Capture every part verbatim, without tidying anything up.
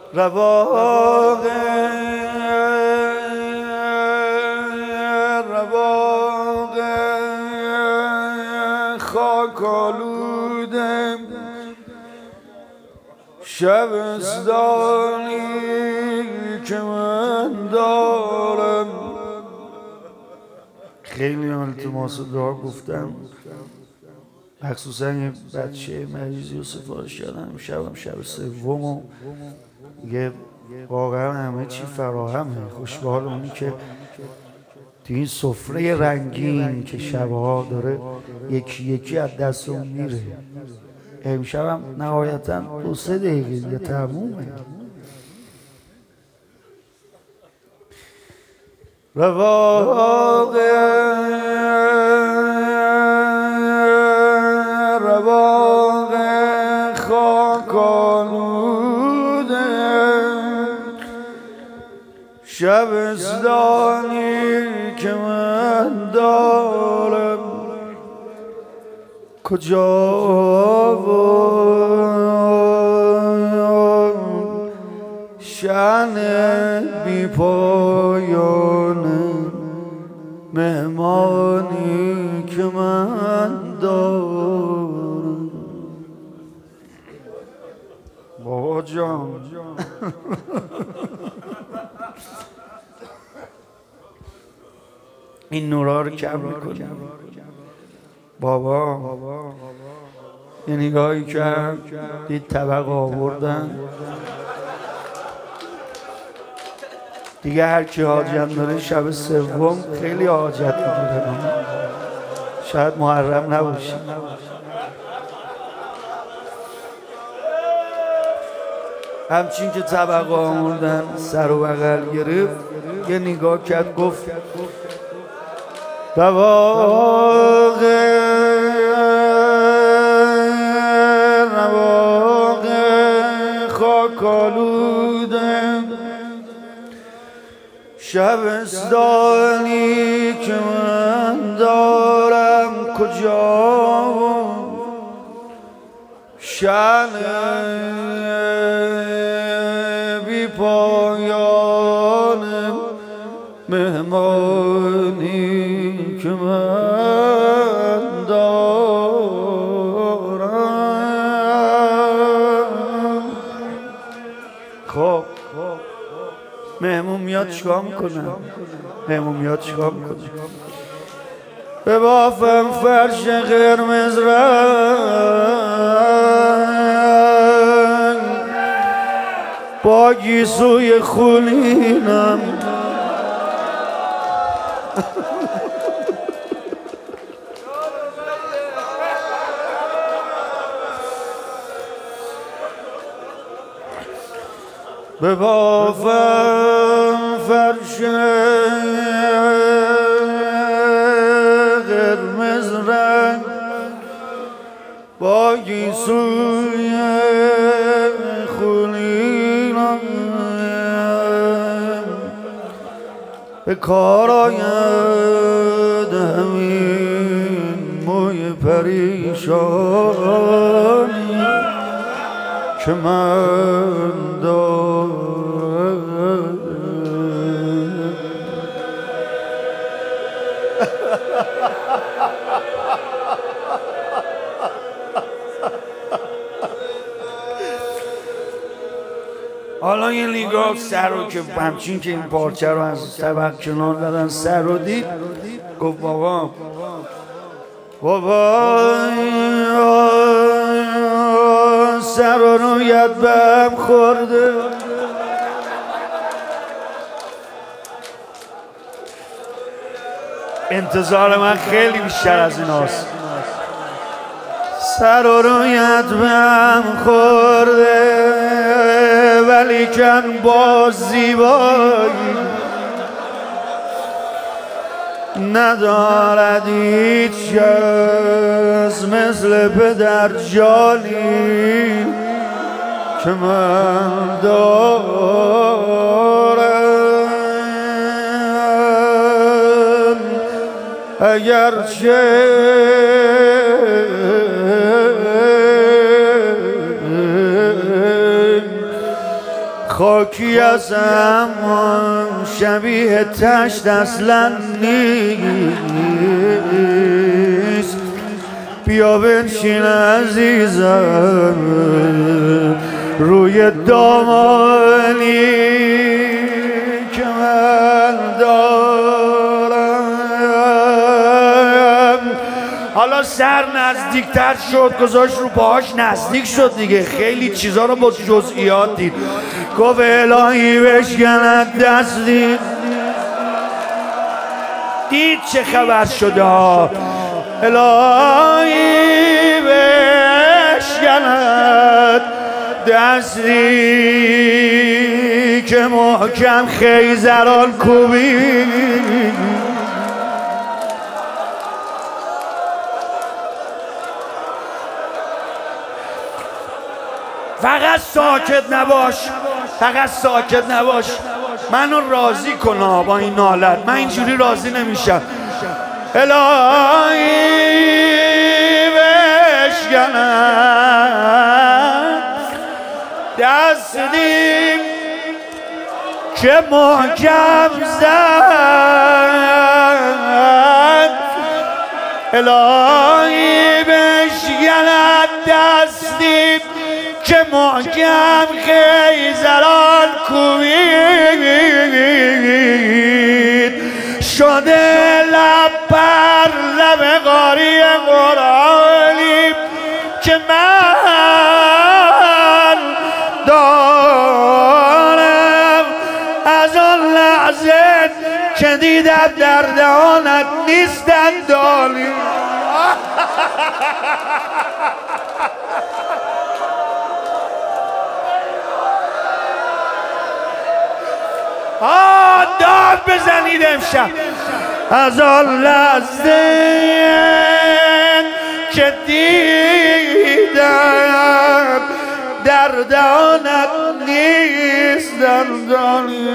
رواق رواق خاک آلودم شبستانی که من دارم. خیلی التماس دعا گفتم، مخصوصا یه بچه مریضی رو سفارش کردم. شبم شب سوم و یه واقعا همه چی فراهمه. خوشبال اونی که تو این سفره رنگین که شبها داره یکی یکی از دستمون میره. امشبم نهایتا دو سه دقیقه دیگه تمومه. رواق رواق خاک آلوده شبستانی که من دارم کجا و شأن بی پایان مهمانی که من دارم. بابا جان این نورا رو کم میکنیم. بابا یه نگاهی کرد دید طبق آوردن دیگه. هر کی حاجت داره شب سوم خیلی حاجت میگیره. شاید محرم نباشه. همچین که طبق آوردن سر و بغل گرفت یه نگاه کرد گفت رواق رواق خاک آلوده شبستانی که من دارم کجا و شأن بی پایان مهمانی که من دارم. خب مهمون میاد چیکار میکنه؟ مهمون میاد چیکار میکنه؟ به بافم فرش قرمز رنگ با گیسوی خونینم به بافم فرش قرمز رنگ با گیسوی خونینم به کار آید همین موی پریشانی که من دارم. حالا یه نگاه سر رو که همچین که این پارچه رو از طبق کنار دادن سر رو دید گفت بابا بابا سر و رویت به هم خورده. انتظار من خیلی بیشتر از این هست. سر و رویت به هم خورده ولی کن با زیبایی ندارد هیچ کس مثل پدر جانی که من دارم. اگرچه خاکی از اما شبیه تشت اصلا نیست. بیا بنشین عزیزم روی دامانی که من دارم. حالا سر نزدیکتر شد، گذاشت رو پاهاش نزدیک شد دیگه، خیلی چیزا رو با جزئیات دید. گفت الهی بشکند دستی. دید چه خبر شده ها. الهی بشکند دستی که محکم خیزران کوبی. فقط ساکت نباش، فقط ساکت نباش. منو راضی کن با این حالت، من اینجوری راضی نمیشم. الهی بشکند دستی که محکم زد. الهی بشکند دستی که محکم خیزران کوبید. شده لب بر لب قاری قرآنی که من دارم. از آن لحظه که دیدم در دهانت نیستن دالی. آه داد بزنید امشب. از آن لحظه که دیدم در دهانت نیست دندانی.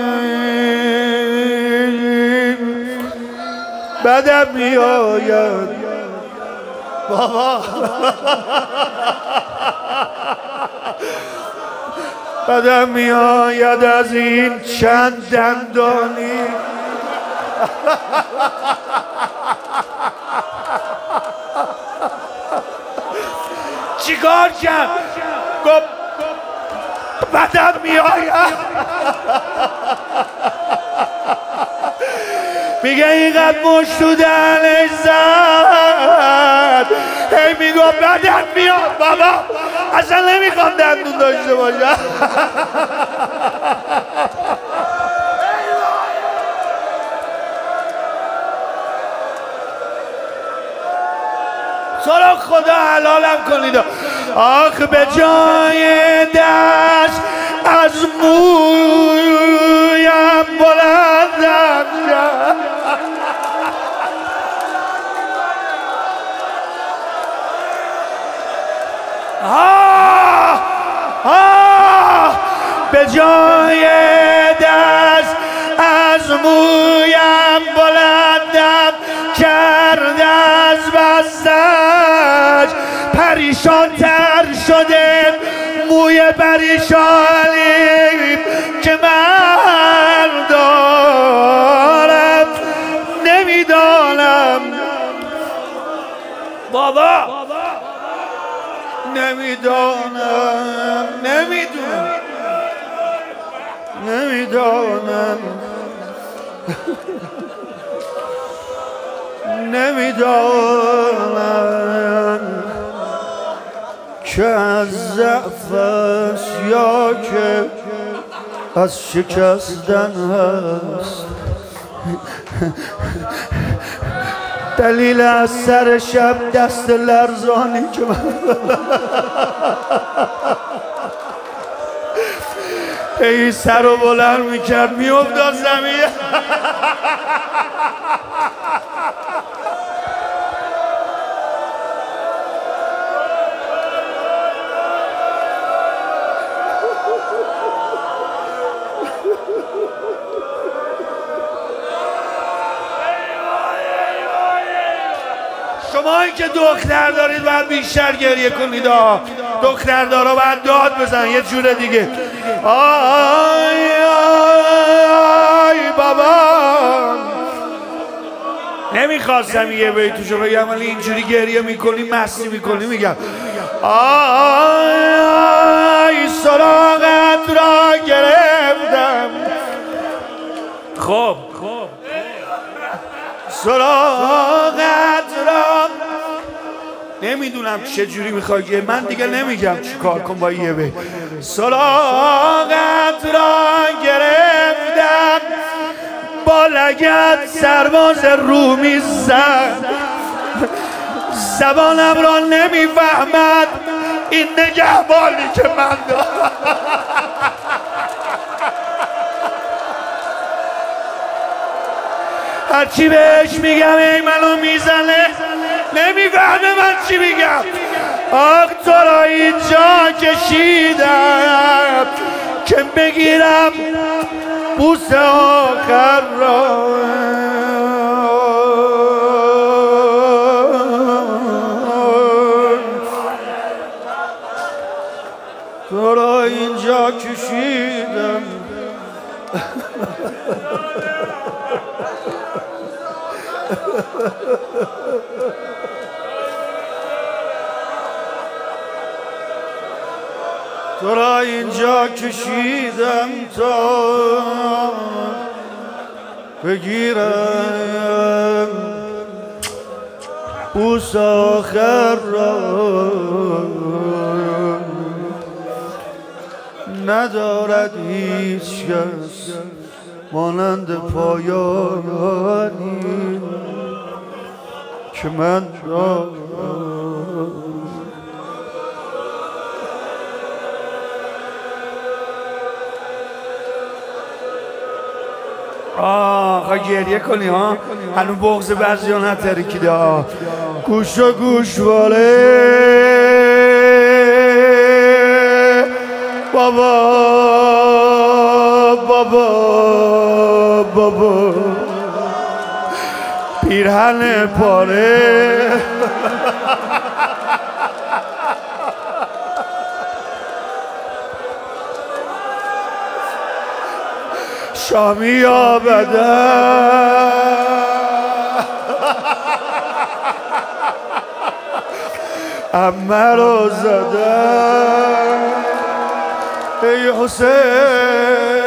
بدم میآید بابا، بدم میآید از این چند دندانی. چیکار کرد؟ گفت بدم میآید. میگه اینقدر مشت تو دهنش زد، هی میگفت بدم میاد. بابا اصلا نمیخوام دندون داشته باشم. سراغ خدا حلالم کنید. آخ به جای دست از مویم بلندم شد. آه آه به جای دست از مویم بلندم کرد از بستش. پریشان تر شده موی پریشانی که من دارم. نمیدانم بابا، نمیدانم نمیدونم نمیدانم نمیدانم که از ضعف است یا که از شکستن هست. دلیل از سر شب دست لرزانی که من ای سر رو بلند میکرد میافتاد زمین. شما این که دختر دارید باید بیشتر گریه کنید. دختر دارا باید داد بزن یه جور دیگه. آی آی بابا نمیخواستم یه بیتوشو بگم ولی اینجوری گریه میکنی مستی میکنی میگم آی سراغت را گرفتم خب سراغت را نمیدونم چه جوری میخوای که من دیگه نمیگم چی کار کن با یه بی سراغت را گرفتم با لگد سرباز رومی زد زبانم را نمیفهمد این نگهبانی که من دارم هرچی بهش میگم ای منو میزنه نمیفهمه من چی میگم آخ تو را اینجا کشیدم که بگیرم بوس آخر را تو را اینجا کشیدم تو را اینجا کشیدم تا بگیرم بوس آخر را ندارد هیچ کس مانند پایانی که من دارم آه گریه کنی ها هنو بغض بعضی ها نترکیده ها گوش و گوشواره بابا بابا بابا پیرهن پاره شامی آبده امه رو زده ای حسین